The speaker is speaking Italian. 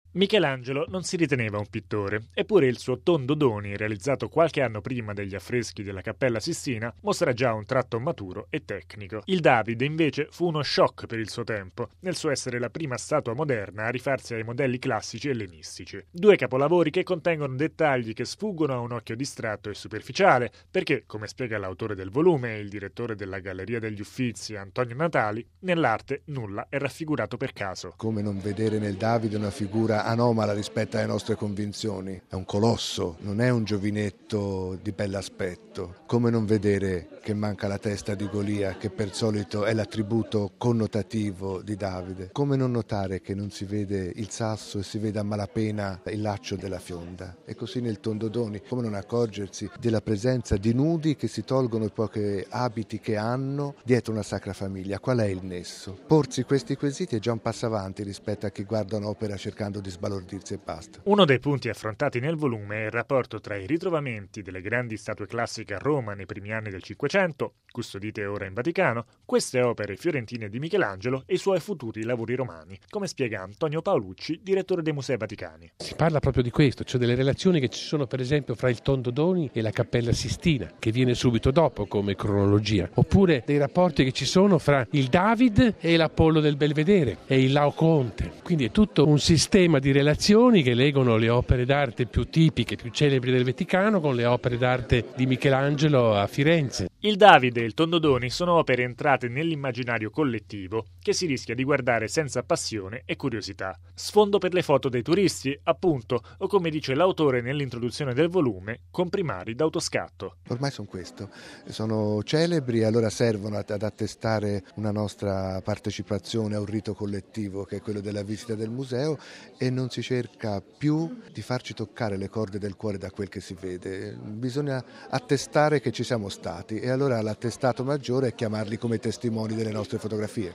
Michelangelo non si riteneva un pittore, eppure il suo Tondo Doni, realizzato qualche anno prima degli affreschi della Cappella Sistina, mostra già un tratto maturo e tecnico. Il Davide, invece, fu uno shock per il suo tempo, nel suo essere la prima statua moderna a rifarsi ai modelli classici ellenistici. Due capolavori che contengono dettagli che sfuggono a un occhio distratto e superficiale, perché, come spiega l'autore del volume e il direttore della Galleria degli Uffizi, Antonio Natali, nell'arte nulla è raffigurato per caso. Come non vedere nel Davide una figura anomala rispetto alle nostre convinzioni? È un colosso, non è un giovinetto di bell'aspetto. Come non vedere che manca la testa di Golia, che per solito è l'attributo connotativo di Davide? Come non notare che non si vede il sasso e si vede a malapena il laccio della fionda? E così nel Tondodoni, come non accorgersi della presenza di nudi che si tolgono i pochi abiti che hanno dietro una sacra famiglia? Qual è il nesso? Porsi questi quesiti è già un passo avanti rispetto a chi guarda un'opera cercando di sbalordirsi e basta. Uno dei punti affrontati nel volume è il rapporto tra i ritrovamenti delle grandi statue classiche a Roma nei primi anni del Cinquecento, custodite ora in Vaticano, queste opere fiorentine di Michelangelo e i suoi futuri lavori romani, come spiega Antonio Paolucci, direttore dei Musei Vaticani. Si parla proprio di questo, cioè delle relazioni che ci sono per esempio fra il Tondodoni e la Cappella Sistina, che viene subito dopo come cronologia, oppure dei rapporti che ci sono fra il David e l'Apollo del Belvedere e il Laocoonte. Quindi è tutto un sistema di relazioni che legano le opere d'arte più tipiche, più celebri del Vaticano con le opere d'arte di Michelangelo a Firenze. Il Davide e il Tondodoni sono opere entrate nell'immaginario collettivo che si rischia di guardare senza passione e curiosità. Sfondo per le foto dei turisti, appunto, o come dice l'autore nell'introduzione del volume, comprimari d'autoscatto. Ormai sono questo, sono celebri e allora servono ad attestare una nostra partecipazione a un rito collettivo che è quello della visita del museo, e non si cerca più di farci toccare le corde del cuore da quel che si vede. Bisogna attestare che ci siamo stati e allora l'attestato maggiore è chiamarli come testimoni delle nostre fotografie.